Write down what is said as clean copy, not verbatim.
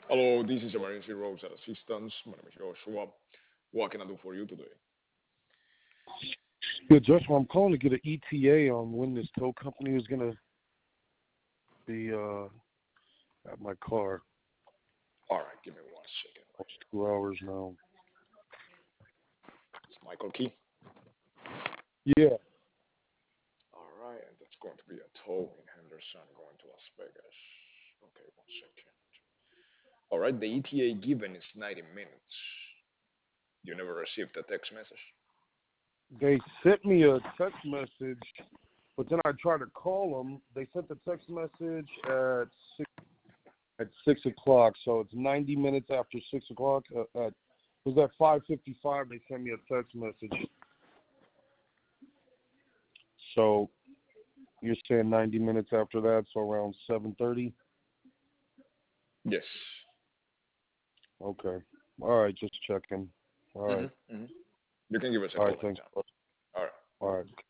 Hello, this is Emergency Roadside Assistance. My name is Joshua. What can I do for you today? Yeah, Joshua, I'm calling to get an ETA on when this tow company is gonna be at my car. All right, give me 1 second. Almost 2 hours now. It's Michael Key. Yeah. All right, and that's going to be a tow in Henderson going to Las Vegas. Okay, 1 second. All right, the ETA given is 90 minutes. You never received a text message? They sent me a text message, but then I tried to call them. They sent the text message at 6 o'clock, so it's 90 minutes after 6 o'clock. It was at 5:55. They sent me a text message. So you're saying 90 minutes after that, so around 7:30. Yes. Okay. All right, just checking. All right. Mm-hmm, mm-hmm. You can give us a All call right. Thanks. anytime. All right. All right.